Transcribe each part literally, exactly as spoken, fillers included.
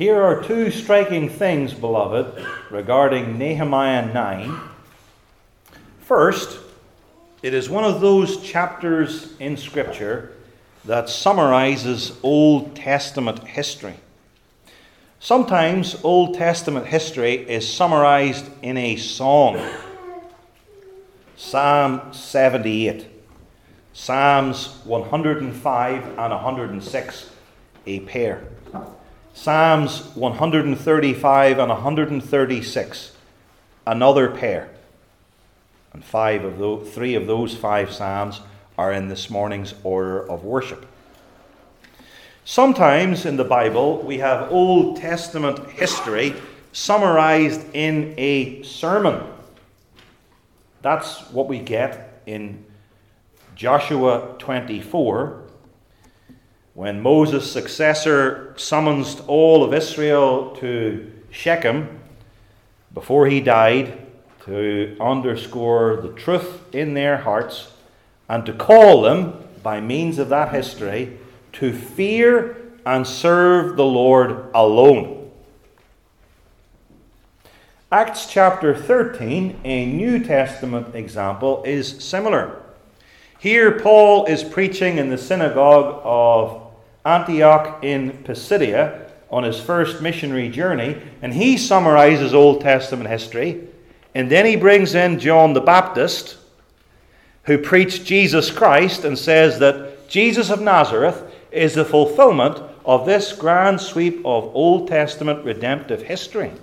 Here are two striking things, beloved, regarding Nehemiah nine. First, it is one of those chapters in Scripture that summarizes Old Testament history. Sometimes Old Testament history is summarized in a song. Psalm seventy-eight, Psalms one hundred five and one hundred six, a pair. Psalms one hundred thirty-five and one hundred thirty-six, another pair. And five of those, three of those five psalms are in this morning's order of worship. Sometimes in the Bible we have Old Testament history summarized in a sermon. That's what we get in Joshua twenty-four, when Moses' successor summons all of Israel to Shechem before he died, to underscore the truth in their hearts and to call them, by means of that history, to fear and serve the Lord alone. Acts chapter thirteen, a New Testament example, is similar. Here Paul is preaching in the synagogue of Antioch in Pisidia on his first missionary journey, and he summarizes Old Testament history. And then he brings in John the Baptist, who preached Jesus Christ and says that Jesus of Nazareth is the fulfillment of this grand sweep of Old Testament redemptive history.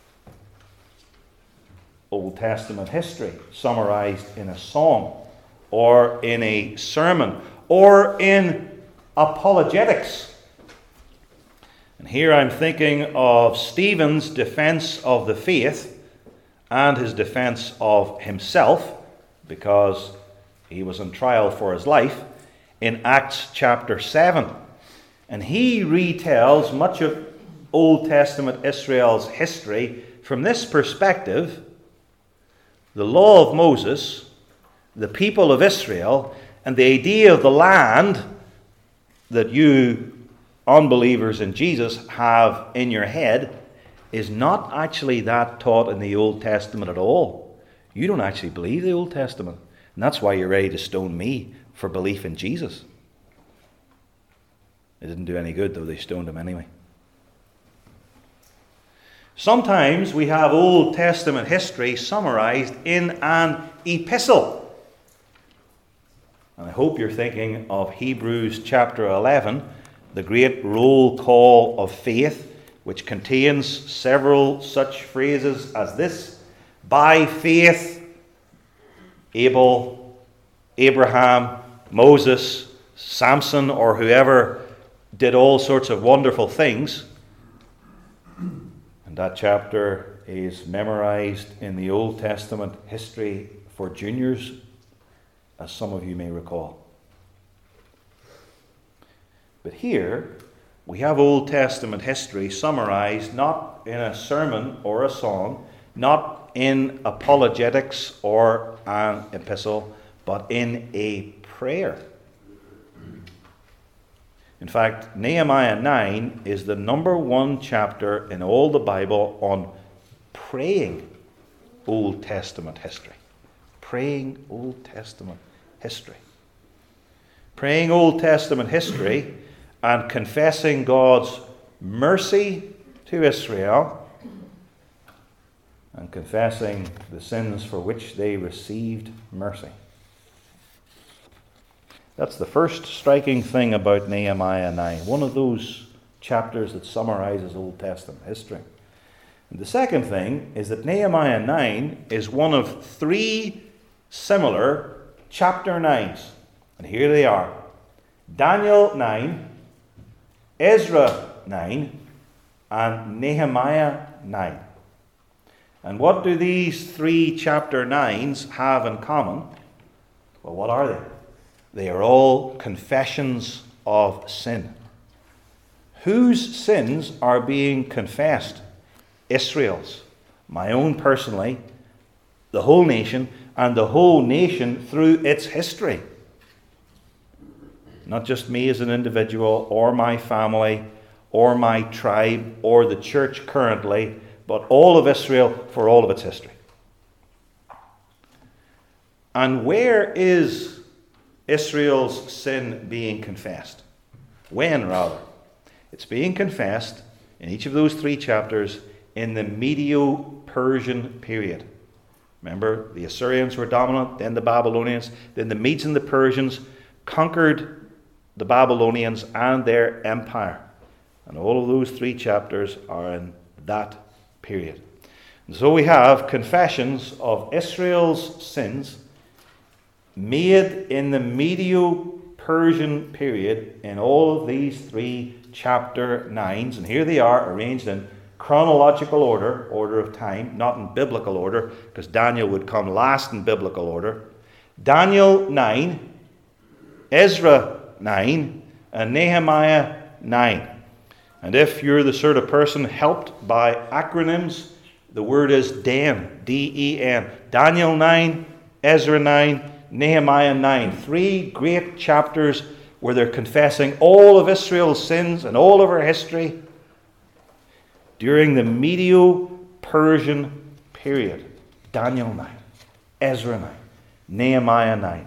Old Testament history summarized in a song, or in a sermon, or in apologetics. And here I'm thinking of Stephen's defense of the faith and his defense of himself, because he was on trial for his life, in Acts chapter seven. And he retells much of Old Testament Israel's history from this perspective: the law of Moses, the people of Israel, and the idea of the land that you unbelievers in Jesus have in your head is not actually that taught in the Old Testament at all. You don't actually believe the Old Testament. And that's why you're ready to stone me for belief in Jesus. It didn't do any good, though. They stoned him anyway. Sometimes we have Old Testament history summarized in an epistle. And I hope you're thinking of Hebrews chapter eleven, the great roll call of faith, which contains several such phrases as this: by faith, Abel, Abraham, Moses, Samson, or whoever did all sorts of wonderful things. And that chapter is memorized in the Old Testament history for juniors, as some of you may recall. But here we have Old Testament history summarized not in a sermon or a song, not in apologetics or an epistle, but in a prayer. In fact, Nehemiah nine is the number one chapter in all the Bible on praying Old Testament history. Praying Old Testament history. Praying Old Testament history and confessing God's mercy to Israel and confessing the sins for which they received mercy. That's the first striking thing about Nehemiah nine, one of those chapters that summarizes Old Testament history. And the second thing is that Nehemiah nine is one of three similar chapter nines. And here they are: Daniel nine, Ezra nine, and Nehemiah nine. And what do these three chapter nines have in common? Well, what are they? They are all confessions of sin. Whose sins are being confessed? Israel's. My own personally, the whole nation, and the whole nation through its history. Not just me as an individual, or my family, or my tribe or the church currently, but all of Israel for all of its history. And where is Israel's sin being confessed? When, rather? It's being confessed in each of those three chapters in the Medo-Persian period. Remember, the Assyrians were dominant, then the Babylonians, then the Medes and the Persians conquered the Babylonians and their empire. And all of those three chapters are in that period. And so we have confessions of Israel's sins made in the Medo-Persian period in all of these three chapter nines. And here they are arranged in chronological order, order of time, not in biblical order, because Daniel would come last in biblical order. Daniel nine, Ezra nine, and Nehemiah nine. And if you're the sort of person helped by acronyms, the word is D E N, D E N. Daniel nine, Ezra nine, Nehemiah nine. Three great chapters where they're confessing all of Israel's sins and all of her history during the Medo-Persian period. Daniel nine, Ezra nine, Nehemiah nine.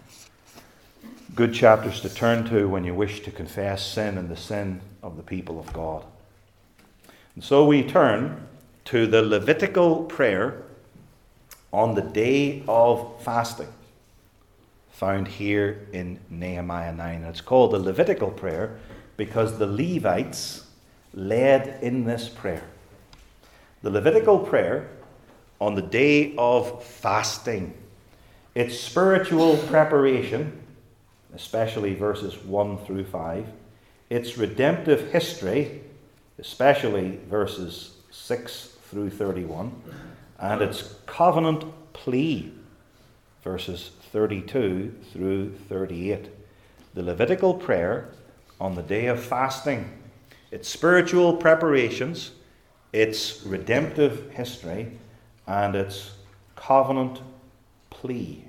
Good chapters to turn to when you wish to confess sin and the sin of the people of God. And so we turn to the Levitical prayer on the day of fasting, found here in Nehemiah nine. And it's called the Levitical prayer because the Levites led in this prayer. The Levitical prayer on the day of fasting. Its spiritual preparation, especially verses one through five. Its redemptive history, especially verses six through thirty-one. And its covenant plea, verses thirty-two through thirty-eight. The Levitical prayer on the day of fasting. Its spiritual preparations, its redemptive history, and its covenant plea.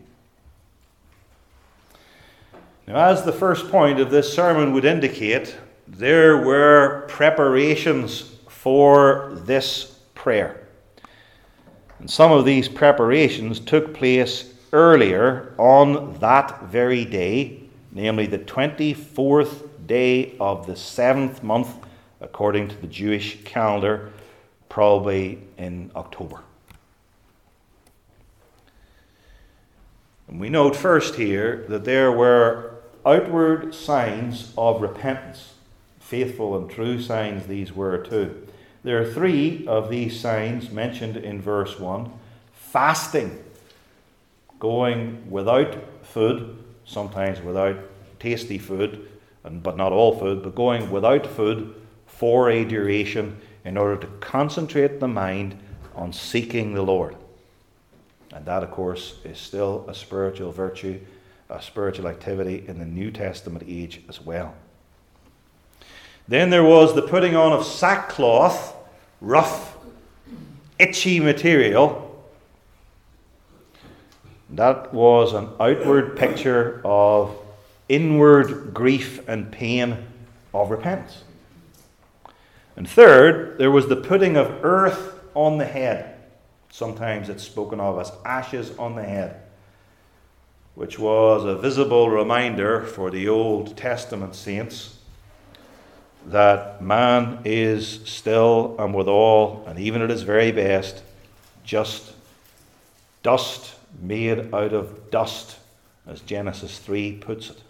Now, as the first point of this sermon would indicate, there were preparations for this prayer. And some of these preparations took place earlier on that very day, namely the twenty-fourth day of the seventh month, according to the Jewish calendar, probably in October. And we note first here that there were outward signs of repentance. Faithful and true signs these were too. There are three of these signs mentioned in verse one. Fasting, going without food, sometimes without tasty food, and but not all food, but going without food for a duration in order to concentrate the mind on seeking the Lord. And that, of course, is still a spiritual virtue, a spiritual activity in the New Testament age as well. Then there was the putting on of sackcloth, rough, itchy material. That was an outward picture of inward grief and pain of repentance. And third, there was the putting of earth on the head. Sometimes it's spoken of as ashes on the head, which was a visible reminder for the Old Testament saints that man is still and withal, and even at his very best, just dust made out of dust, as Genesis three puts it.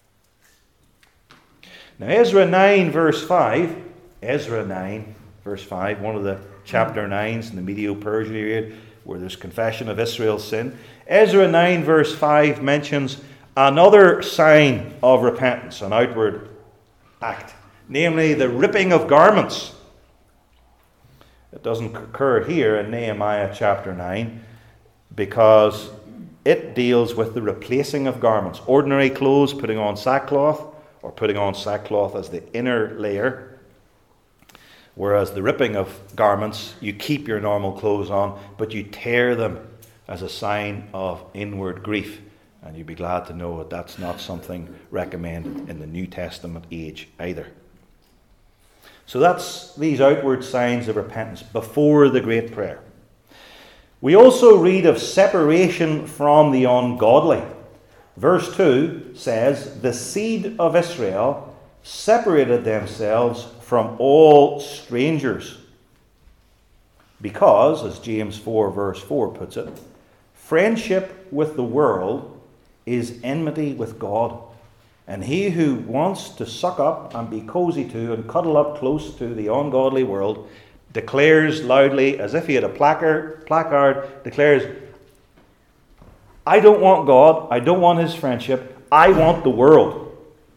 Now Ezra nine verse five, Ezra nine verse five, one of the chapter nines in the Medo-Persian period where there's confession of Israel's sin. Ezra nine verse five mentions another sign of repentance, an outward act, namely the ripping of garments. It doesn't occur here in Nehemiah chapter nine because it deals with the replacing of garments. Ordinary clothes, putting on sackcloth, or putting on sackcloth as the inner layer. Whereas the ripping of garments, you keep your normal clothes on, but you tear them as a sign of inward grief. And you'd be glad to know that that's not something recommended in the New Testament age either. So that's these outward signs of repentance before the great prayer. We also read of separation from the ungodly. Verse two says, the seed of Israel separated themselves from all strangers. Because, as James four verse four puts it, friendship with the world is enmity with God. And he who wants to suck up and be cozy to and cuddle up close to the ungodly world declares loudly, as if he had a placard, placard declares, I don't want God, I don't want his friendship, I want the world.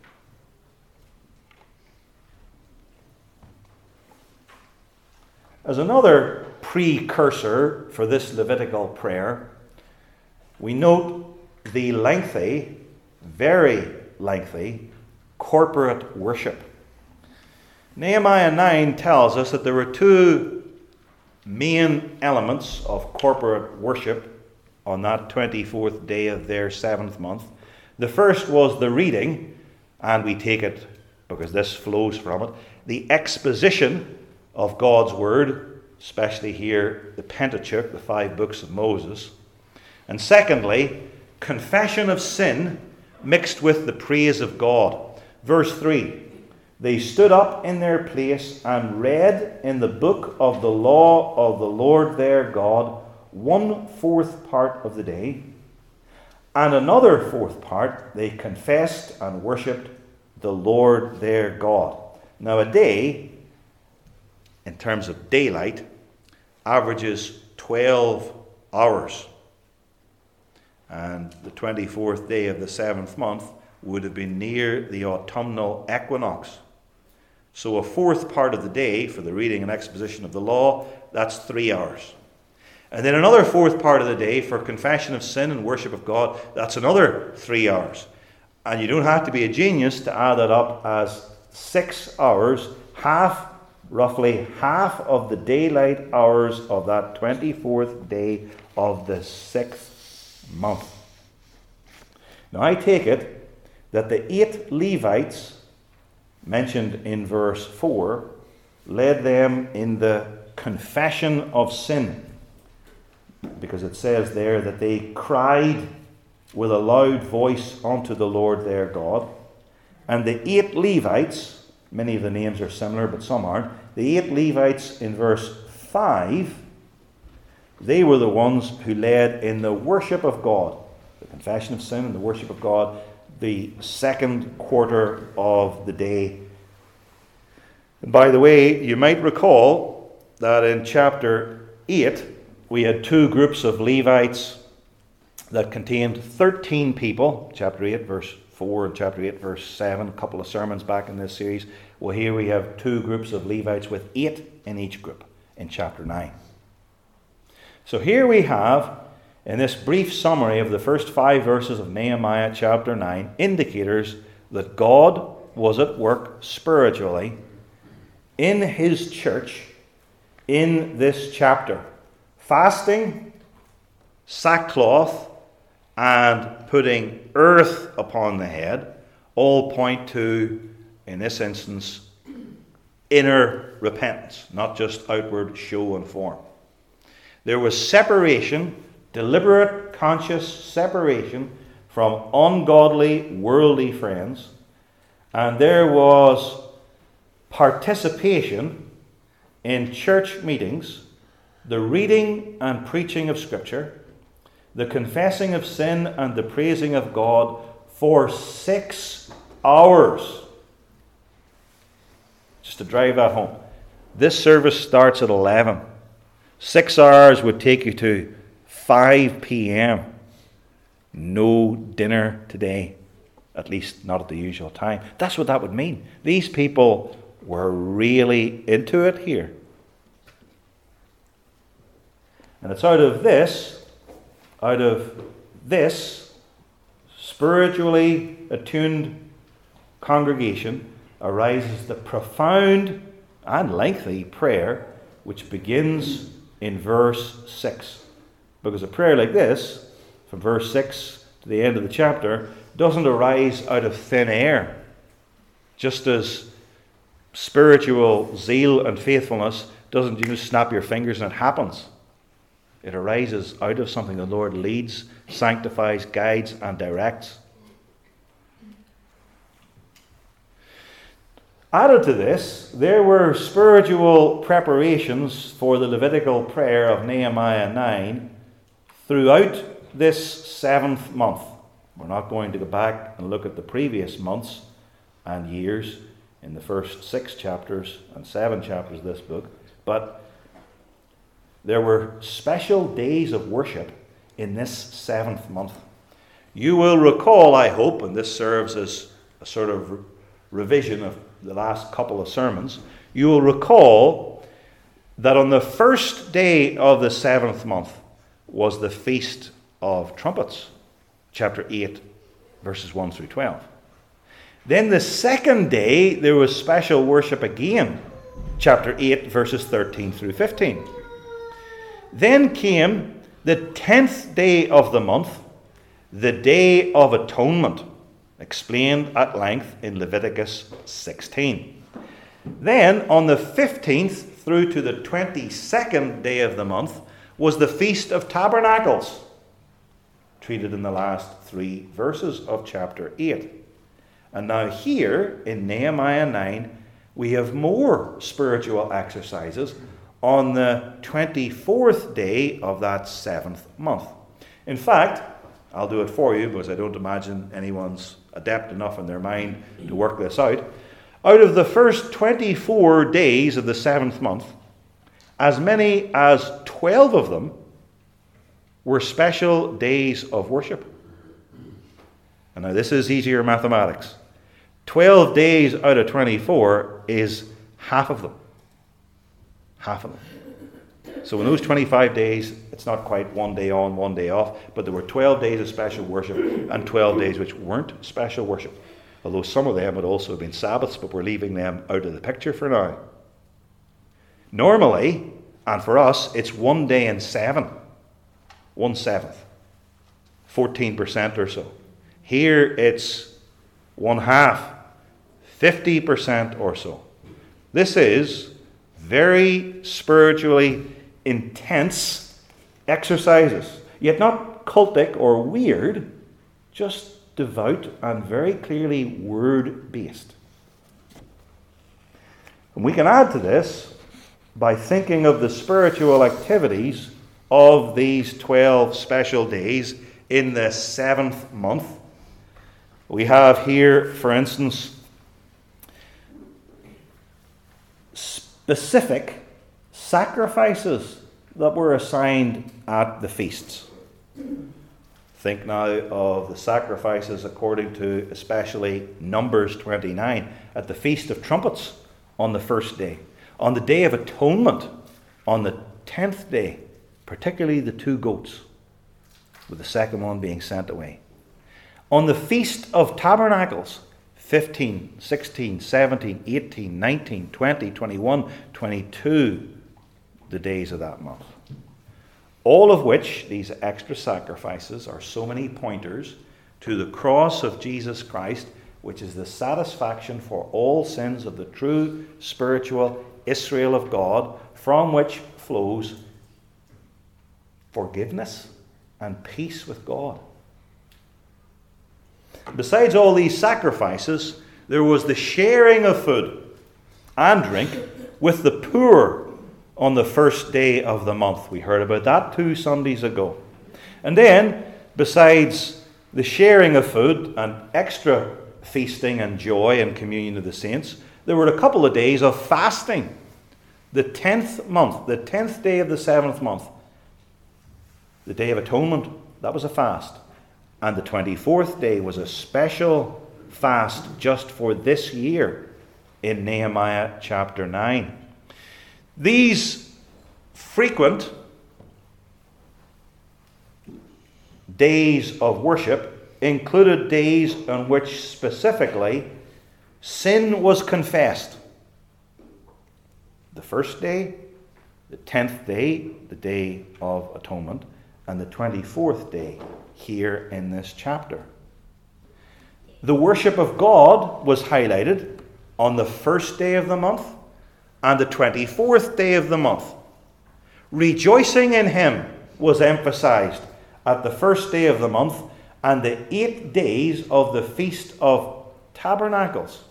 As another precursor for this Levitical prayer, we note the lengthy, very lengthy, corporate worship. Nehemiah nine tells us that there were two main elements of corporate worship on that twenty-fourth day of their seventh month. The first was the reading, and we take it, because this flows from it, the exposition of God's Word, especially here the Pentateuch, the five books of Moses. And secondly, confession of sin mixed with the praise of God. Verse three, they stood up in their place and read in the book of the law of the Lord their God one fourth part of the day, and another fourth part they confessed and worshipped the Lord their God. Now a day, in terms of daylight, averages twelve hours. And the twenty-fourth day of the seventh month would have been near the autumnal equinox. So a fourth part of the day for the reading and exposition of the law, that's three hours. And then another fourth part of the day for confession of sin and worship of God, that's another three hours. And you don't have to be a genius to add that up as six hours, half, roughly half of the daylight hours of that twenty-fourth day of the sixth month. Now I take it that the eight Levites mentioned in verse four led them in the confession of sin, because it says there that they cried with a loud voice unto the Lord their God. And the eight Levites, many of the names are similar but some aren't, the eight Levites in verse five, they were the ones who led in the worship of God, the confession of sin and the worship of God, the second quarter of the day. And by the way, you might recall that in chapter eight, we had two groups of Levites that contained thirteen people, chapter eight, verse four, and chapter eight, verse seven, a couple of sermons back in this series. Well, here we have two groups of Levites with eight in each group in chapter nine. So here we have, in this brief summary of the first five verses of Nehemiah chapter nine, indicators that God was at work spiritually in his church in this chapter. Fasting, sackcloth, and putting earth upon the head all point to, in this instance, inner repentance, not just outward show and form. There was separation, deliberate, conscious separation from ungodly, worldly friends, and there was participation in church meetings, the reading and preaching of Scripture, the confessing of sin and the praising of God for six hours. Just to drive that home. This service starts at eleven. Six hours would take you to five p.m. No dinner today. At least not at the usual time. That's what that would mean. These people were really into it here. And it's out of this, out of this spiritually attuned congregation arises the profound and lengthy prayer which begins in verse six. Because a prayer like this, from verse six to the end of the chapter, doesn't arise out of thin air. Just as spiritual zeal and faithfulness doesn't you just snap your fingers and it happens. It arises out of something the Lord leads, sanctifies, guides, and directs. Added to this, there were spiritual preparations for the Levitical prayer of Nehemiah nine throughout this seventh month. We're not going to go back and look at the previous months and years in the first six chapters and seven chapters of this book, but there were special days of worship in this seventh month. You will recall, I hope, and this serves as a sort of re- revision of the last couple of sermons, you will recall that on the first day of the seventh month was the Feast of Trumpets, chapter eight, verses one through twelve. Then the second day there was special worship again, chapter eight, verses thirteen through fifteen. Then came the tenth day of the month, the Day of Atonement, explained at length in Leviticus sixteen. Then on the fifteenth through to the twenty-second day of the month was the Feast of Tabernacles, treated in the last three verses of chapter eight. And now here in Nehemiah nine, we have more spiritual exercises on the twenty-fourth day of that seventh month. In fact, I'll do it for you because I don't imagine anyone's adept enough in their mind to work this out. Out of the first twenty-four days of the seventh month, as many as twelve of them were special days of worship. And now this is easier mathematics. twelve days out of twenty-four is half of them. Half of them. So in those twenty-five days, it's not quite one day on, one day off, but there were twelve days of special worship and twelve days which weren't special worship. Although some of them had also been Sabbaths, but we're leaving them out of the picture for now. Normally, and for us, it's one day in seven. One seventh. fourteen percent or so. Here it's one half. fifty percent or so. This is very spiritually intense exercises, yet not cultic or weird, just devout and very clearly word-based. And we can add to this by thinking of the spiritual activities of these twelve special days in the seventh month. We have here, for instance, specific sacrifices that were assigned at the feasts. Think now of the sacrifices according to especially Numbers twenty-nine at the Feast of Trumpets on the first day. On the Day of Atonement on the tenth day, particularly the two goats, with the second one being sent away. On the Feast of Tabernacles, fifteen, sixteen, seventeen, eighteen, nineteen, twenty, twenty-one, twenty-two, the days of that month. All of which, these extra sacrifices, are so many pointers to the cross of Jesus Christ, which is the satisfaction for all sins of the true spiritual Israel of God, from which flows forgiveness and peace with God. Besides all these sacrifices, there was the sharing of food and drink with the poor on the first day of the month. We heard about that two Sundays ago. And then, besides the sharing of food and extra feasting and joy and communion of the saints, there were a couple of days of fasting. The tenth month, the tenth day of the seventh month, the Day of Atonement, that was a fast. And the twenty-fourth day was a special fast just for this year in Nehemiah chapter nine. These frequent days of worship included days on which specifically sin was confessed. The first day, the tenth day, the Day of Atonement, and the twenty-fourth day here in this chapter. The worship of God was highlighted on the first day of the month and the twenty-fourth day of the month. Rejoicing in him was emphasized at the first day of the month and the eight days of the Feast of Tabernacles.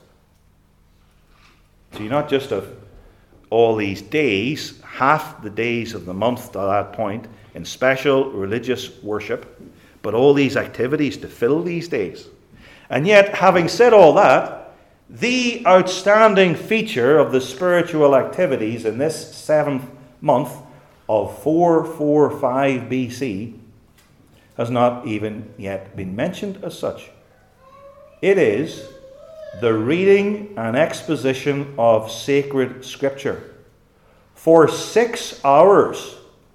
So you not just have all these days, half the days of the month to that point, in special religious worship, but all these activities to fill these days. And yet, having said all that, the outstanding feature of the spiritual activities in this seventh month of four forty-five B C has not even yet been mentioned as such. It is the reading and exposition of sacred Scripture for six hours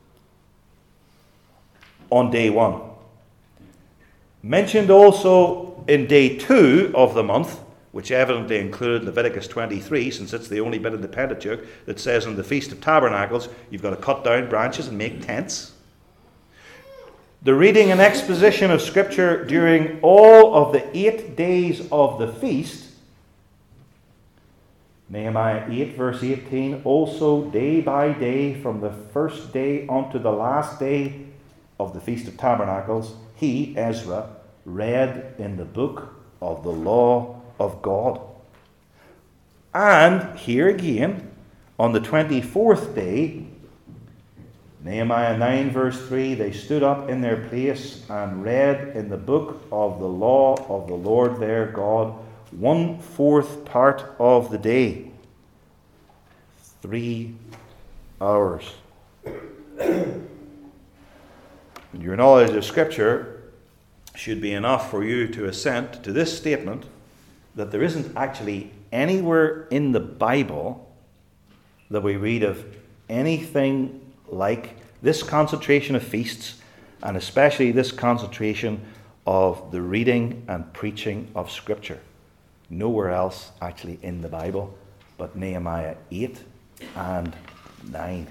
on day one. Mentioned also in day two of the month, which evidently included Leviticus twenty-three, since it's the only bit of the Pentateuch that says in the Feast of Tabernacles, you've got to cut down branches and make tents. The reading and exposition of Scripture during all of the eight days of the feast, Nehemiah eight verse eighteen, also day by day from the first day unto the last day of the Feast of Tabernacles, he, Ezra, read in the book of the law of God. And here again, on the twenty-fourth day, Nehemiah nine verse three, they stood up in their place and read in the book of the law of the Lord their God, one fourth part of the day. Three hours. Your knowledge of Scripture should be enough for you to assent to this statement that there isn't actually anywhere in the Bible that we read of anything like this concentration of feasts, and especially this concentration of the reading and preaching of Scripture. Nowhere else actually in the Bible but Nehemiah eight and nine.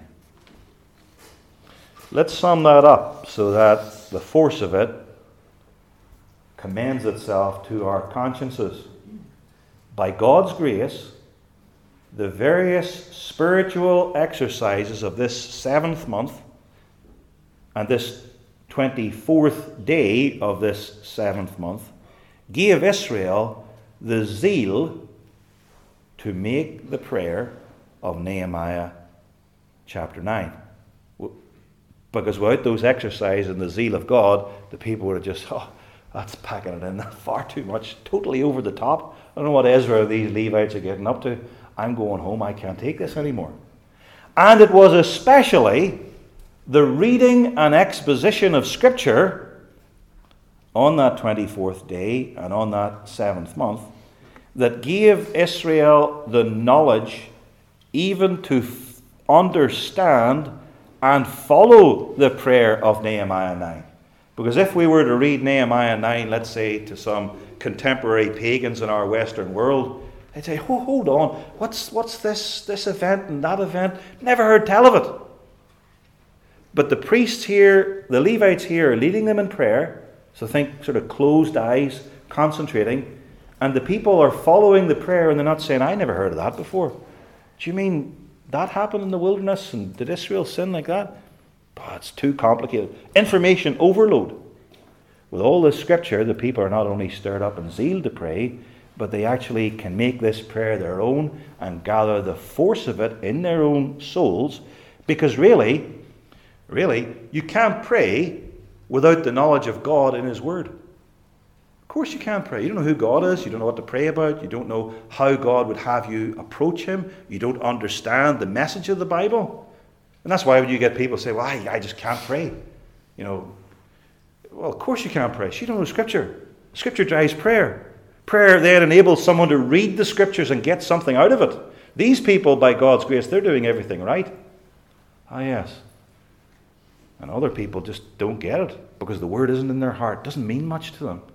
Let's sum that up so that the force of it commends itself to our consciences. By God's grace, the various spiritual exercises of this seventh month and this twenty-fourth day of this seventh month gave Israel the zeal to make the prayer of Nehemiah chapter nine. Because without those exercises and the zeal of God, the people would have just, oh, that's packing it in far too much, totally over the top. I don't know what Ezra or these Levites are getting up to. I'm going home, I can't take this anymore. And it was especially the reading and exposition of Scripture on that twenty-fourth day and on that seventh month that gave Israel the knowledge even to f- understand and follow the prayer of Nehemiah nine. Because if we were to read Nehemiah nine, let's say, to some contemporary pagans in our Western world, they'd say, oh, hold on, what's what's this, this event and that event? Never heard tell of it. But the priests here, the Levites here, are leading them in prayer, so think sort of closed eyes, concentrating, and the people are following the prayer and they're not saying, I never heard of that before. Do you mean that happened in the wilderness and did Israel sin like that? Oh, it's too complicated. Information overload. With all this Scripture, the people are not only stirred up in zeal to pray, but they actually can make this prayer their own and gather the force of it in their own souls. Because really, really, you can't pray without the knowledge of God in His Word. Of course you can't pray. You don't know who God is. You don't know what to pray about. You don't know how God would have you approach Him. You don't understand the message of the Bible. And that's why when you get people say, well, I, I just can't pray. You know, well, of course you can't pray. You don't know Scripture. Scripture drives prayer. Prayer then enables someone to read the Scriptures and get something out of it. These people, by God's grace, they're doing everything right. Ah, yes. And other people just don't get it because the Word isn't in their heart. It doesn't mean much to them.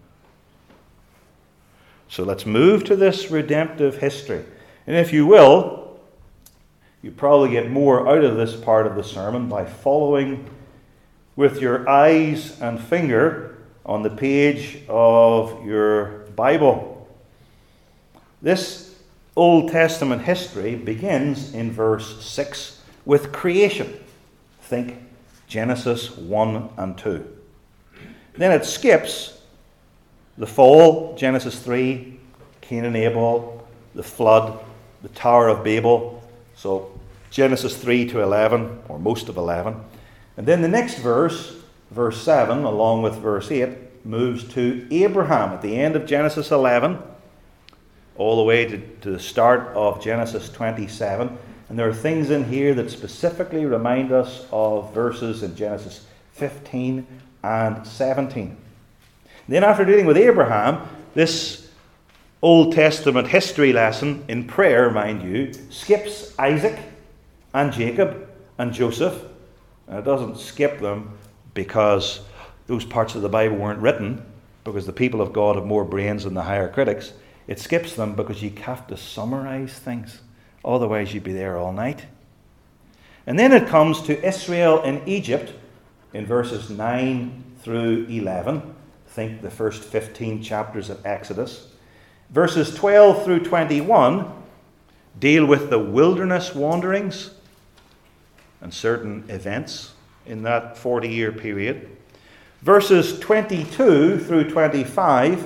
So let's move to this redemptive history. And if you will, you probably get more out of this part of the sermon by following with your eyes and finger on the page of your Bible. This Old Testament history begins in verse six with creation. Think Genesis one and two. Then it skips the fall, Genesis three, Cain and Abel, the flood, the Tower of Babel. So Genesis three to eleven, or most of eleven. And then the next verse, verse seven, along with verse eight, moves to Abraham at the end of Genesis eleven, all the way to, to the start of Genesis twenty-seven. And there are things in here that specifically remind us of verses in Genesis fifteen and seventeen. Then after dealing with Abraham, this Old Testament history lesson in prayer, mind you, skips Isaac and Jacob and Joseph. And it doesn't skip them because those parts of the Bible weren't written, because the people of God have more brains than the higher critics. It skips them because you have to summarize things. Otherwise you'd be there all night. And then it comes to Israel in Egypt in verses nine through eleven. Think the first fifteen chapters of Exodus. Verses twelve through twenty-one deal with the wilderness wanderings and certain events in that forty-year period. Verses twenty-two through twenty-five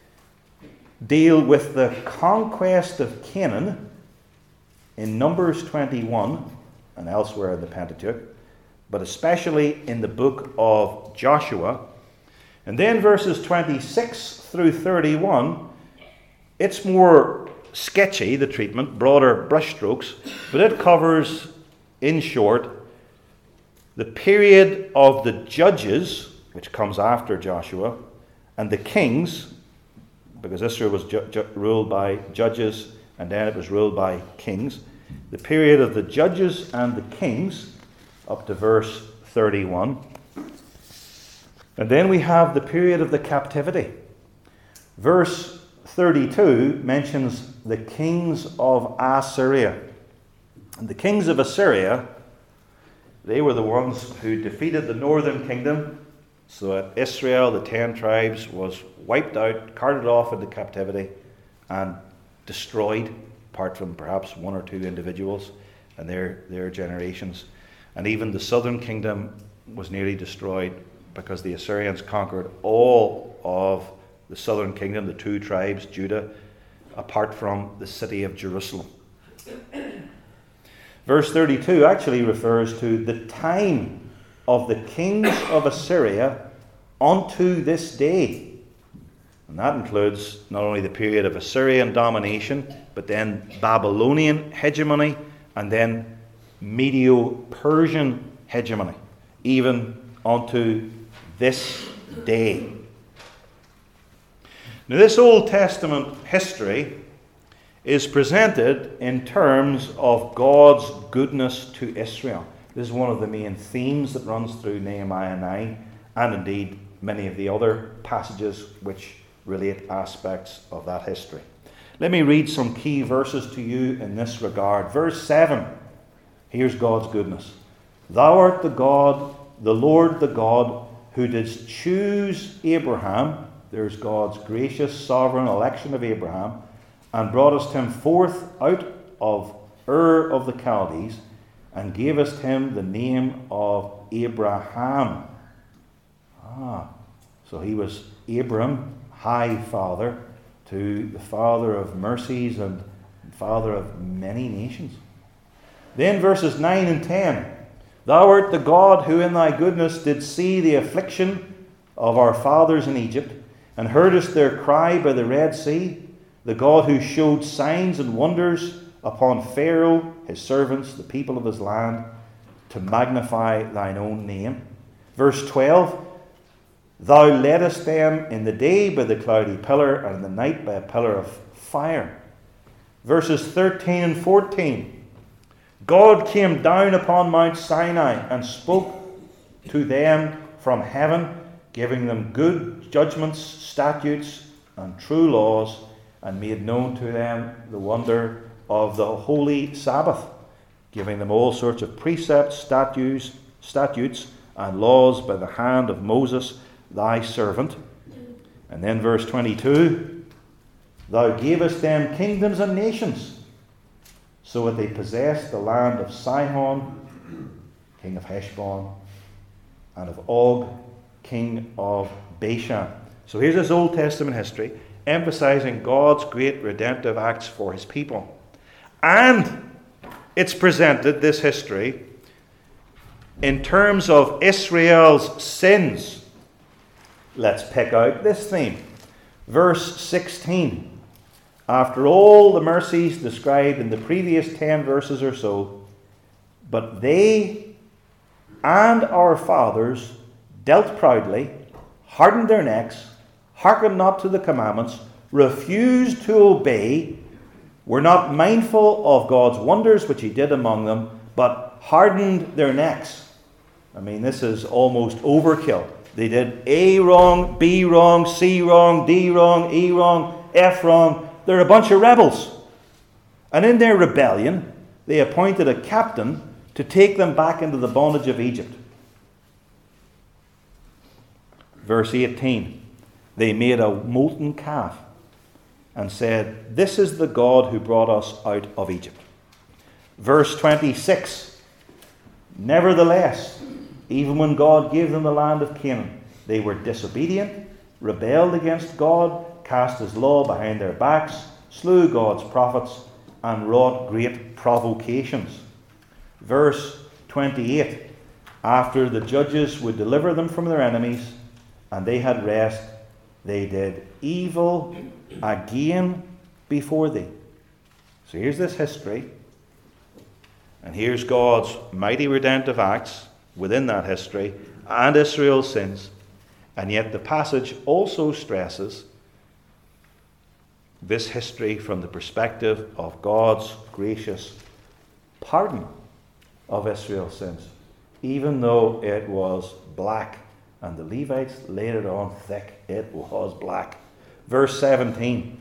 deal with the conquest of Canaan in Numbers twenty-one and elsewhere in the Pentateuch, but especially in the book of Joshua. And then verses twenty-six through thirty-one, it's more sketchy, the treatment, broader brushstrokes, but it covers, in short, the period of the judges, which comes after Joshua, and the kings, because Israel was ju- ju- ruled by judges and then it was ruled by kings. The period of the judges and the kings up to verse thirty-one. And then we have the period of the captivity. Verse thirty-two mentions the kings of Assyria. And the kings of Assyria, they were the ones who defeated the northern kingdom, so that Israel, the ten tribes, was wiped out, carted off into captivity, and destroyed, apart from perhaps one or two individuals and their, their generations. And even the southern kingdom was nearly destroyed because the Assyrians conquered all of the southern kingdom, the two tribes, Judah, apart from the city of Jerusalem. Verse thirty-two actually refers to the time of the kings of Assyria unto this day. And that includes not only the period of Assyrian domination, but then Babylonian hegemony, and then Medo-Persian hegemony, even unto this day. Now, this Old Testament history is presented in terms of God's goodness to Israel. This is one of the main themes that runs through Nehemiah nine, and indeed many of the other passages which relate aspects of that history. Let me read some key verses to you in this regard. Verse seven, here's God's goodness. Thou art the God, the Lord the God, who didst choose Abraham, there's God's gracious sovereign election of Abraham, and broughtest him forth out of Ur of the Chaldees, and gavest him the name of Abraham. Ah, so he was Abram, high father, to the father of mercies and father of many nations. Then verses nine and ten. Thou art the God who in thy goodness did see the affliction of our fathers in Egypt, and heardest their cry by the Red Sea, the God who showed signs and wonders upon Pharaoh, his servants, the people of his land, to magnify thine own name. Verse twelve. Thou leddest them in the day by the cloudy pillar, and in the night by a pillar of fire. Verses thirteen and fourteen. God came down upon Mount Sinai and spoke to them from heaven, giving them good judgments, statutes, and true laws, and made known to them the wonder of the holy Sabbath, giving them all sorts of precepts, statutes, statutes, and laws by the hand of Moses, thy servant. And then verse twenty-two, thou gavest them kingdoms and nations, so that they possessed the land of Sihon, king of Heshbon, and of Og, king of Bashan. So here's this Old Testament history, emphasizing God's great redemptive acts for his people. And it's presented, this history, in terms of Israel's sins. Let's pick out this theme. Verse sixteen. After all the mercies described in the previous ten verses or so, but they and our fathers dealt proudly, hardened their necks, hearkened not to the commandments, refused to obey, were not mindful of God's wonders which he did among them, but hardened their necks. I mean, this is almost overkill. They did A wrong, B wrong, C wrong, D wrong, E wrong, F wrong. They're a bunch of rebels. And in their rebellion, they appointed a captain to take them back into the bondage of Egypt. Verse eighteen. They made a molten calf and said, "This is the God who brought us out of Egypt." Verse twenty-six. Nevertheless, even when God gave them the land of Canaan, they were disobedient, rebelled against God, cast his law behind their backs, slew God's prophets, and wrought great provocations. Verse twenty-eight. After the judges would deliver them from their enemies, and they had rest, they did evil again before thee. So here's this history, and here's God's mighty redemptive acts within that history, and Israel's sins. And yet the passage also stresses this history from the perspective of God's gracious pardon of Israel's sins, even though it was black, and the Levites laid it on thick. It was black. Verse seventeen.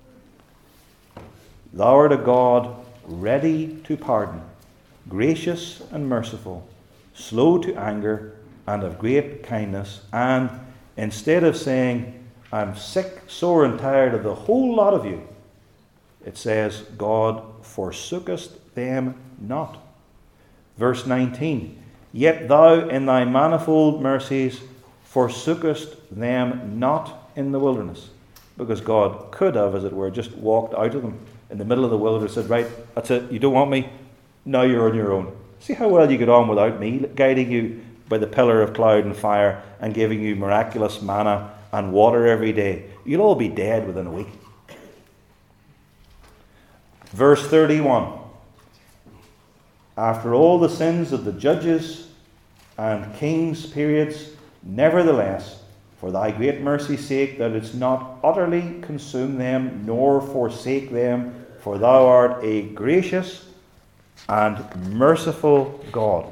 Thou art a God ready to pardon, gracious and merciful, slow to anger, and of great kindness. And instead of saying, I'm sick, sore, and tired of the whole lot of you, it says, God forsookest them not. Verse nineteen. Yet thou in thy manifold mercies forsookest them not in the wilderness. Because God could have, as it were, just walked out of them in the middle of the wilderness and said, right, that's it, you don't want me, now you're on your own. See how well you get on without me, guiding you by the pillar of cloud and fire and giving you miraculous manna and water every day. You'll all be dead within a week. Verse thirty-one. After all the sins of the judges and kings' periods, nevertheless, for thy great mercy's sake, thou didst not utterly consume them, nor forsake them, for thou art a gracious and merciful God.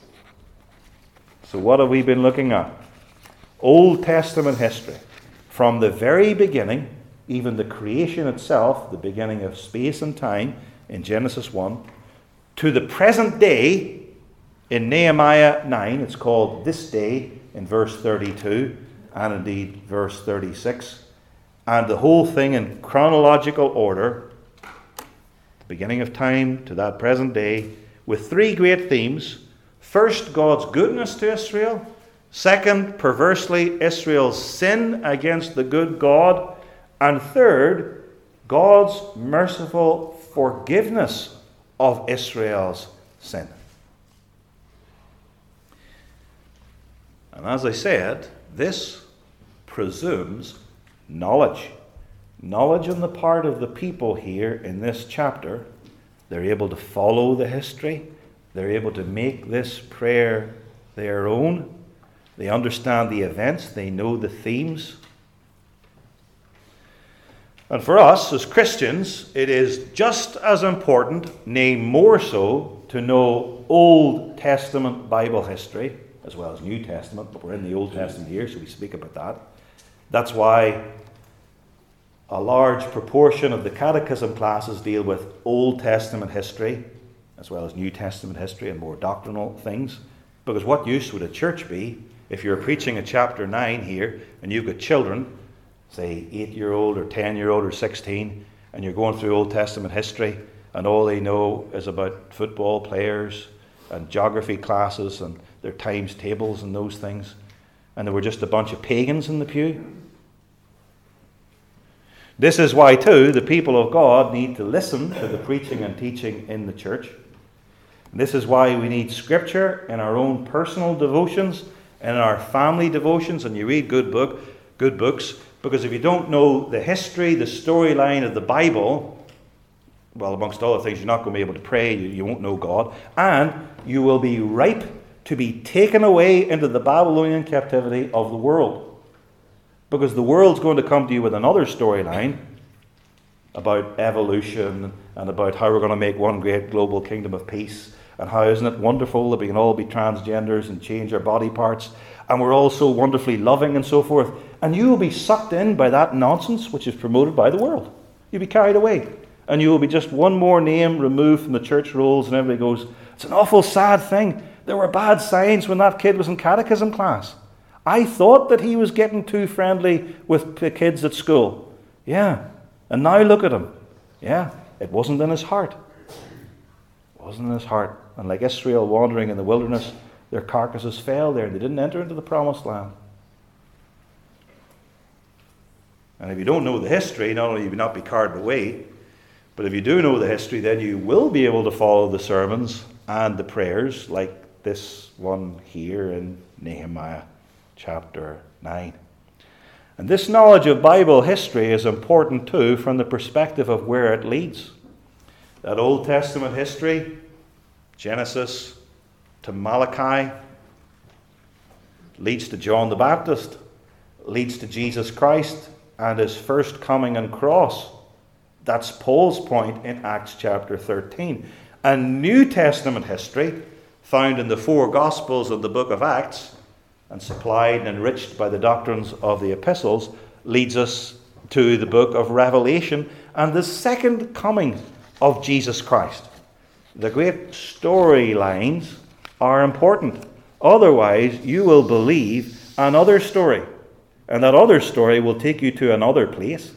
So what have we been looking at? Old Testament history. From the very beginning, even the creation itself, the beginning of space and time in Genesis one, to the present day in Nehemiah nine, it's called this day in verse thirty-two, and indeed verse thirty-six, and the whole thing in chronological order, the beginning of time to that present day, with three great themes. First, God's goodness to Israel. Second, perversely, Israel's sin against the good God. And third, God's merciful forgiveness of Israel's sin. And as I said, this presumes knowledge. Knowledge on the part of the people here in this chapter. They're able to follow the history. They're able to make this prayer their own. They understand the events. They know the themes. And for us as Christians, it is just as important, nay more so, to know Old Testament Bible history as well as New Testament, but we're in the Old Testament here, so we speak about that. That's why a large proportion of the catechism classes deal with Old Testament history as well as New Testament history and more doctrinal things. Because what use would a church be if you're preaching a chapter nine here and you've got children, say eight-year-old or ten-year-old or sixteen, and you're going through Old Testament history, and all they know is about football players and geography classes and their times tables and those things. And they were just a bunch of pagans in the pew. This is why, too, the people of God need to listen to the preaching and teaching in the church. This is why we need Scripture in our own personal devotions and in our family devotions. And you read good book, good books, because if you don't know the history, the storyline of the Bible, well, amongst other things, you're not going to be able to pray. You, you won't know God, and you will be ripe to be taken away into the Babylonian captivity of the world. Because the world's going to come to you with another storyline about evolution and about how we're going to make one great global kingdom of peace, and how isn't it wonderful that we can all be transgenders and change our body parts, and we're all so wonderfully loving and so forth. And you will be sucked in by that nonsense which is promoted by the world. You'll be carried away. And you will be just one more name removed from the church rolls, and everybody goes, it's an awful sad thing. There were bad signs when that kid was in catechism class. I thought that he was getting too friendly with the kids at school. Yeah. And now look at him. Yeah. It wasn't in his heart. It wasn't in his heart. And like Israel wandering in the wilderness, their carcasses fell there. They didn't enter into the promised land. And if you don't know the history, not only will you not be carried away, but if you do know the history, then you will be able to follow the sermons and the prayers, like this one here in Nehemiah chapter nine. And this knowledge of Bible history is important too from the perspective of where it leads. That Old Testament history, Genesis to Malachi, leads to John the Baptist, leads to Jesus Christ and his first coming and cross. That's Paul's point in Acts chapter thirteen. And New Testament history, found in the four Gospels of the book of Acts, and supplied and enriched by the doctrines of the epistles, leads us to the book of Revelation and the second coming of Jesus Christ. The great storylines are important. Otherwise, you will believe another story, and that other story will take you to another place.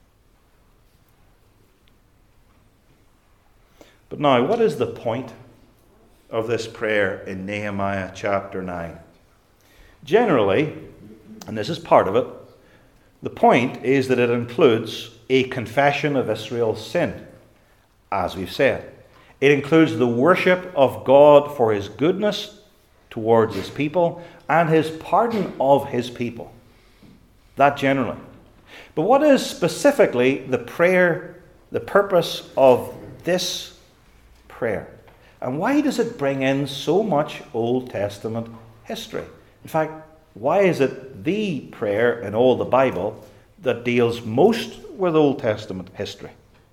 But now, what is the point of this prayer in Nehemiah chapter nine? Generally, and this is part of it, the point is that it includes a confession of Israel's sin, as we've said. It includes the worship of God for his goodness towards his people and his pardon of his people. That generally. But what is specifically the prayer, the purpose of this prayer? And why does it bring in so much Old Testament history? In fact, why is it the prayer in all the Bible that deals most with Old Testament history?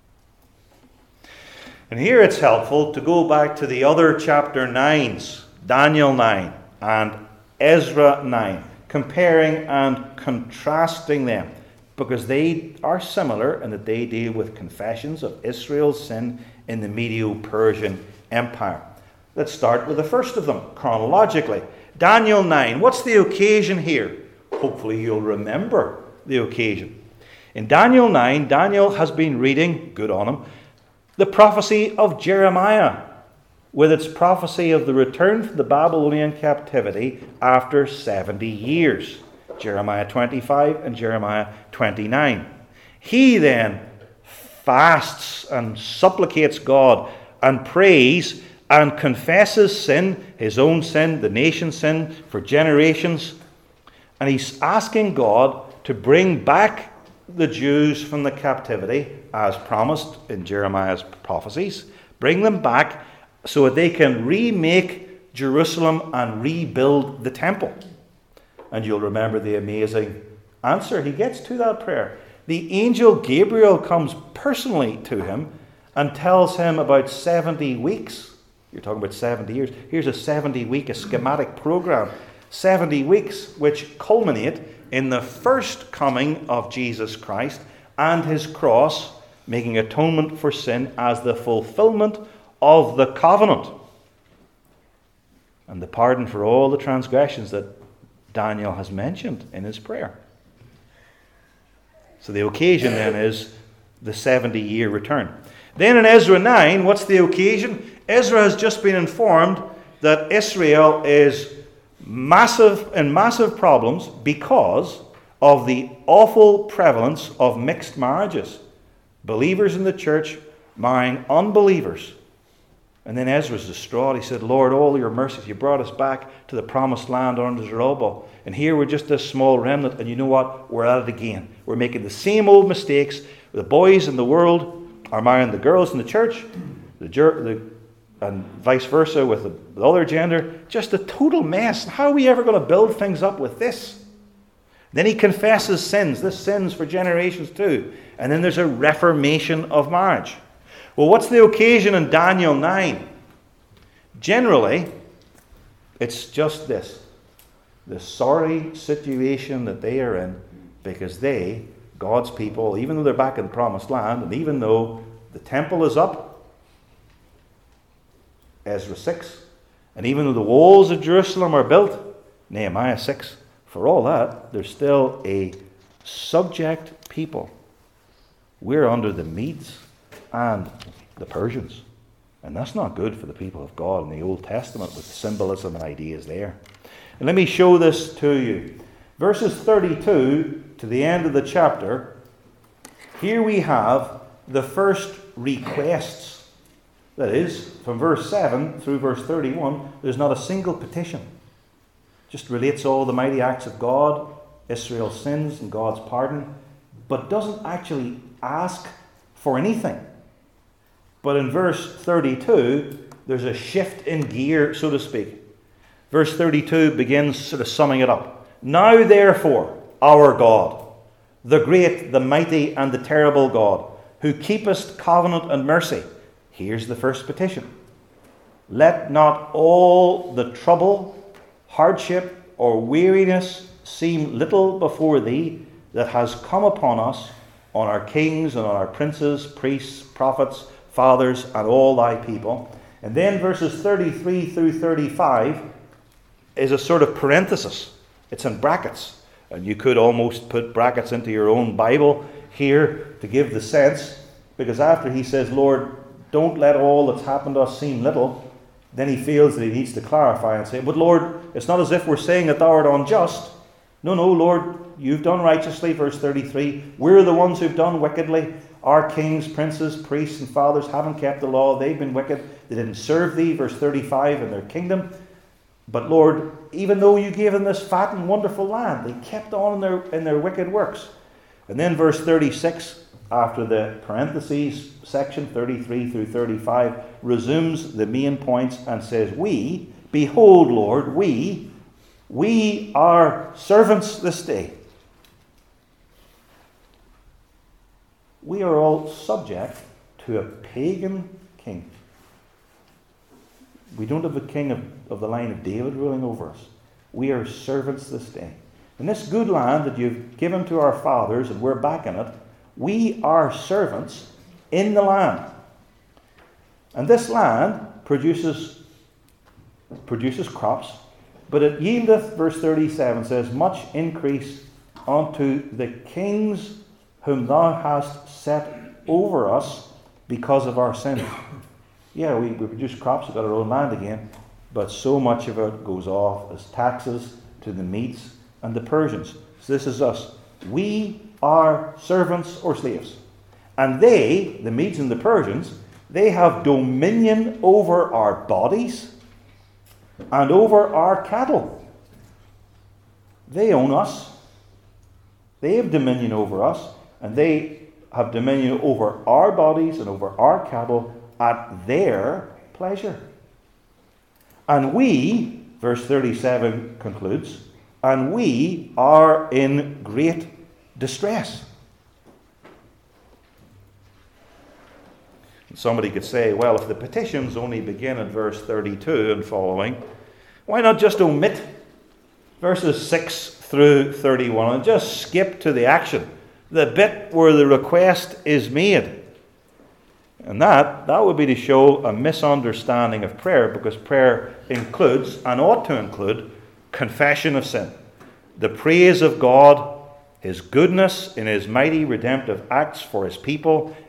And here it's helpful to go back to the other chapter nines, Daniel nine and Ezra nine, comparing and contrasting them, because they are similar in that they deal with confessions of Israel's sin in the Medo-Persian Empire. Let's start with the first of them, chronologically. Daniel nine. What's the occasion here? Hopefully you'll remember the occasion. In Daniel nine, Daniel has been reading, good on him, the prophecy of Jeremiah, with its prophecy of the return from the Babylonian captivity after seventy years. Jeremiah twenty-five and Jeremiah twenty-nine. He then fasts and supplicates God and prays and confesses sin, his own sin, the nation's sin, for generations. And he's asking God to bring back the Jews from the captivity, as promised in Jeremiah's prophecies. Bring them back so that they can remake Jerusalem and rebuild the temple. And you'll remember the amazing answer he gets to that prayer. The angel Gabriel comes personally to him and tells him about seventy weeks. You're talking about seventy years. Here's a seventy-week, a schematic program. seventy weeks, which culminate in the first coming of Jesus Christ and his cross, making atonement for sin as the fulfillment of the covenant and the pardon for all the transgressions that Daniel has mentioned in his prayer. So the occasion then is the seventy-year return. Then in Ezra nine, what's the occasion? Ezra has just been informed that Israel is massive in massive problems because of the awful prevalence of mixed marriages. Believers in the church marrying unbelievers. And then Ezra's distraught. He said, Lord, all your mercies, you brought us back to the promised land under Zerubbabel. And here we're just this small remnant, and you know what? We're at it again. We're making the same old mistakes. The boys in the world are marrying the girls in the church, the, the and vice versa with the, the other gender. Just a total mess. How are we ever going to build things up with this? Then he confesses sins. This sins for generations too. And then there's a reformation of marriage. Well, what's the occasion in Daniel nine? Generally, it's just this. The sorry situation that they are in because they, God's people, even though they're back in the promised land, and even though the temple is up, Ezra six, and even though the walls of Jerusalem are built, Nehemiah six, for all that, they're still a subject people. We're under the Medes and the Persians. And that's not good for the people of God in the Old Testament with symbolism and ideas there. And let me show this to you. Verses thirty-two to the end of the chapter, here we have the first requests. That is, from verse seven through verse thirty-one, there's not a single petition. Just relates all the mighty acts of God, Israel's sins and God's pardon, but doesn't actually ask for anything. But in verse thirty-two, there's a shift in gear, so to speak. Verse thirty-two begins sort of summing it up. Now therefore, our God, the great, the mighty, and the terrible God, who keepest covenant and mercy. Here's the first petition. Let not all the trouble, hardship, or weariness seem little before thee that has come upon us, on our kings and on our princes, priests, prophets, fathers, and all thy people. And then verses thirty-three through thirty-five is a sort of parenthesis. It's in brackets. And you could almost put brackets into your own Bible here to give the sense. Because after he says, Lord, don't let all that's happened to us seem little, then he feels that he needs to clarify and say, but Lord, it's not as if we're saying that thou art unjust. No, no, Lord, you've done righteously, verse thirty-three. We're the ones who've done wickedly. Our kings, princes, priests, and fathers haven't kept the law. They've been wicked. They didn't serve thee, verse thirty-five, in their kingdom. But Lord, even though you gave them this fat and wonderful land, they kept on in their, in their wicked works. And then verse thirty-six, after the parentheses section, thirty-three through thirty-five, resumes the main points and says, We, behold, Lord, we, we are servants this day. We are all subject to a pagan king. We don't have a king of, of the line of David ruling over us. We are servants this day. In this good land that you've given to our fathers, and we're back in it, we are servants in the land. And this land produces, produces crops, but it yieldeth, verse thirty-seven says, much increase unto the kings whom thou hast set over us because of our sins. Yeah, we, we produce crops, we've got our own land again, but so much of it goes off as taxes to the Medes and the Persians. So this is us. We are servants or slaves. And they, the Medes and the Persians, they have dominion over our bodies and over our cattle. They own us. They have dominion over us, and they have dominion over our bodies and over our cattle at their pleasure. And we, verse thirty-seven concludes, and we are in great distress. Somebody could say, well, if the petitions only begin at verse thirty-two and following, why not just omit verses six through thirty-one and just skip to the action, the bit where the request is made? And that, that would be to show a misunderstanding of prayer, because prayer includes, and ought to include, confession of sin, the praise of God, His goodness in His mighty redemptive acts for His people,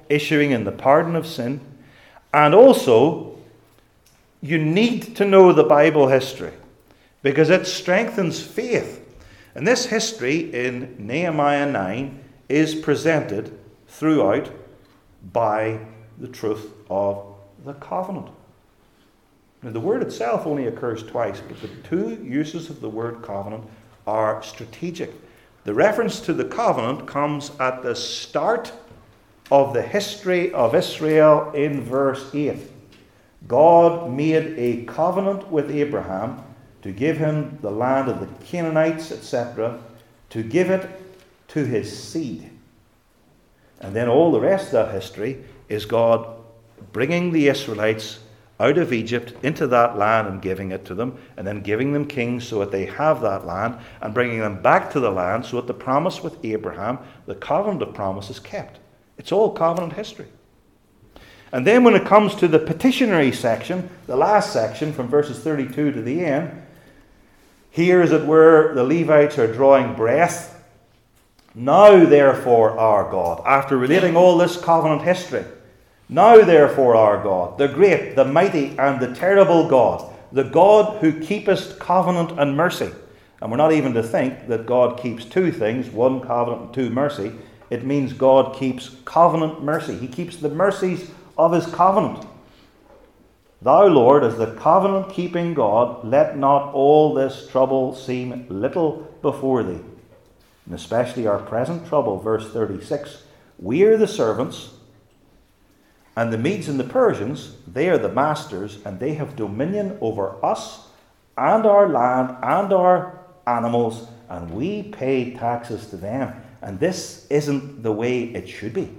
issuing in the pardon of sin. And also, you need to know the Bible history because it strengthens faith. And this history in Nehemiah nine is presented throughout by the truth of the covenant. Now, the word itself only occurs twice, but the two uses of the word covenant are strategic. The reference to the covenant comes at the start of the history of Israel in verse eight. God made a covenant with Abraham to give him the land of the Canaanites, et cetera, to give it to his seed. And then all the rest of that history is God bringing the Israelites out of Egypt into that land and giving it to them, and then giving them kings so that they have that land, and bringing them back to the land so that the promise with Abraham, the covenant of promise, is kept. It's all covenant history. And then when it comes to the petitionary section, the last section from verses thirty-two to the end, here as it were, the Levites are drawing breath. Now therefore our God, after relating all this covenant history, now therefore our God, the great, the mighty, and the terrible God, the God who keepeth covenant and mercy. And we're not even to think that God keeps two things, one covenant and two mercy. It means God keeps covenant mercy. He keeps the mercies of his covenant. Thou, Lord, as the covenant-keeping God, let not all this trouble seem little before thee. And especially our present trouble, verse thirty-six. We are the servants, and the Medes and the Persians, they are the masters, and they have dominion over us and our land and our animals, and we pay taxes to them. And this isn't the way it should be.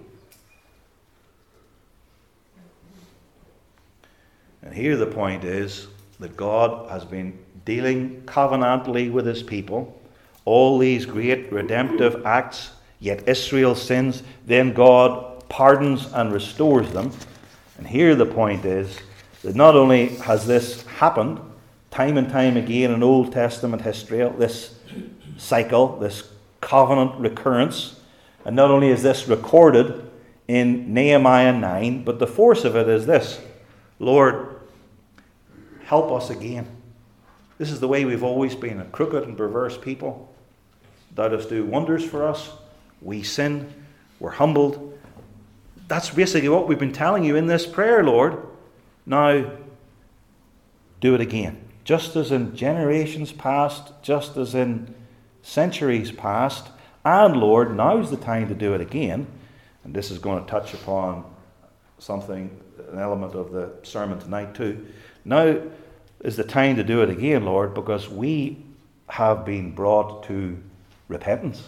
And here the point is that God has been dealing covenantally with his people. All these great redemptive acts, yet Israel sins, then God pardons and restores them. And here the point is that not only has this happened time and time again in Old Testament history, this cycle, this covenant recurrence, and not only is this recorded in Nehemiah nine, but the force of it is this: Lord, help us again. This is the way we've always been, a crooked and perverse people. Thou dost do wonders for us. We sin. We're humbled. That's basically what we've been telling you in this prayer, Lord. Now, do it again. Just as in generations past, just as in centuries past, and Lord, now's the time to do it again. And this is going to touch upon something, an element of the sermon tonight too. Now is the time to do it again, Lord, because we have been brought to repentance.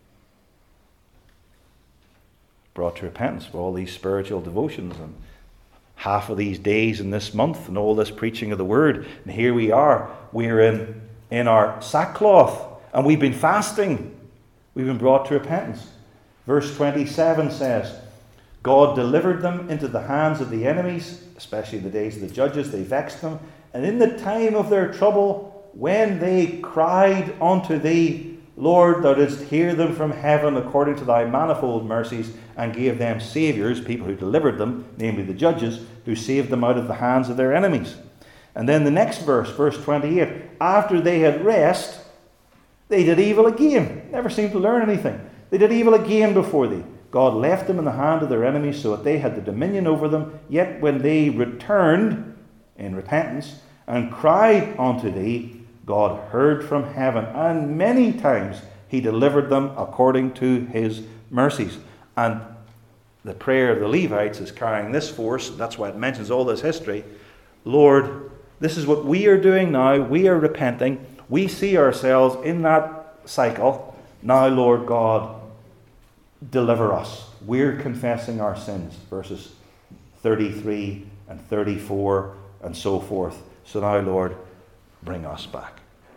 Brought to repentance for all these spiritual devotions and half of these days in this month and all this preaching of the word. And here we are. We're in, in our sackcloth and we've been fasting. We've been brought to repentance. Verse twenty-seven says, God delivered them into the hands of the enemies, especially in the days of the judges. They vexed them. And in the time of their trouble, when they cried unto thee, Lord, thou didst hear them from heaven according to thy manifold mercies, and gave them saviours, people who delivered them, namely the judges, who saved them out of the hands of their enemies. And then the next verse, verse twenty-eight, after they had rest, they did evil again. Never seemed to learn anything. They did evil again before thee. God left them in the hand of their enemies so that they had the dominion over them. Yet when they returned in repentance and cried unto thee, God heard from heaven, and many times he delivered them according to his mercies. And the prayer of the Levites is carrying this force. That's why it mentions all this history. Lord, this is what we are doing now. We are repenting. We see ourselves in that cycle. Now, Lord God, deliver us. We're confessing our sins. Verses thirty-three and thirty-four and so forth. So now, Lord, bring us back.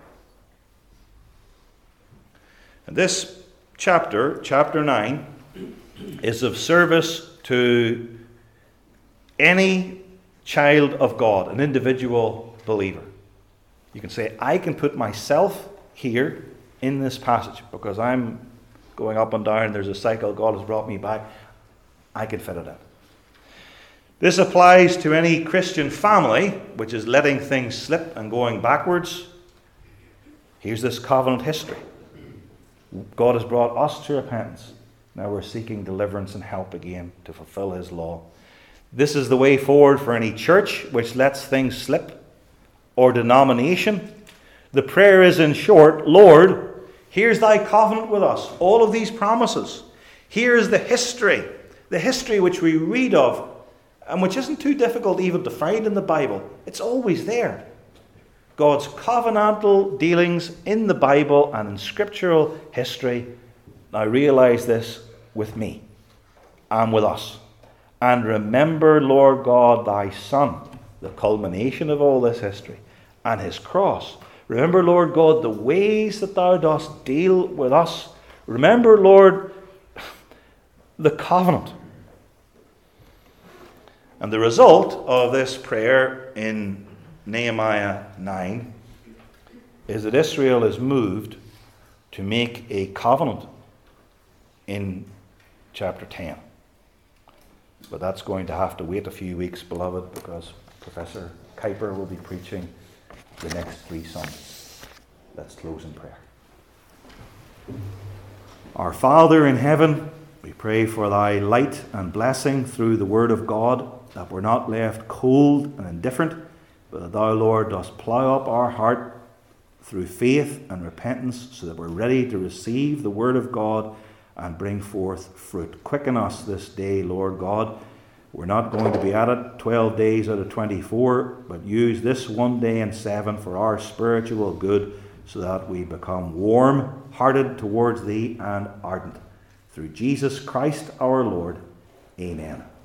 And this chapter, chapter nine, is of service to any child of God, an individual believer. You can say, I can put myself here in this passage because I'm going up and down. There's a cycle. God has brought me back. I can fit it in. This applies to any Christian family which is letting things slip and going backwards. Here's this covenant history. God has brought us to repentance. Now we're seeking deliverance and help again to fulfill his law. This is the way forward for any church which lets things slip, or denomination. The prayer is, in short, Lord, here's thy covenant with us. All of these promises. Here's the history. The history which we read of, and which isn't too difficult even to find in the Bible. It's always there. God's covenantal dealings in the Bible and in scriptural history. Now realize this with me and with us. And remember, Lord God, thy Son, the culmination of all this history, and his cross. Remember, Lord God, the ways that thou dost deal with us. Remember, Lord, the covenant. And the result of this prayer in Nehemiah nine is that Israel is moved to make a covenant in chapter ten. But that's going to have to wait a few weeks, beloved, because Professor Kuiper will be preaching the next three Sundays. Let's close in prayer. Our Father in heaven, we pray for thy light and blessing through the word of God, that we're not left cold and indifferent, but that thou, Lord, dost plough up our heart through faith and repentance, so that we're ready to receive the word of God and bring forth fruit. Quicken us this day, Lord God. We're not going to be at it twelve days out of twenty-four, but use this one day in seven for our spiritual good, so that we become warm-hearted towards thee and ardent. Through Jesus Christ our Lord. Amen.